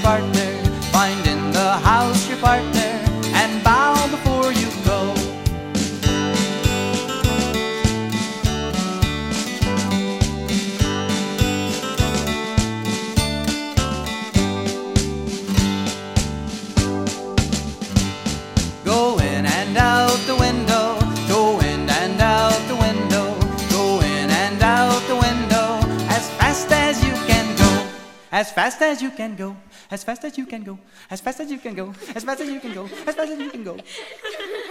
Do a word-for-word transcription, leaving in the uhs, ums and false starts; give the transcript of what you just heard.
partner, find in the house your partner, and bow before you go. Go in and out the window, go in and out the window, go in and out the window, as fast as you can go, as fast as you can go, as fast as you can go, as fast as you can go, as fast as you can go, as fast as you can go.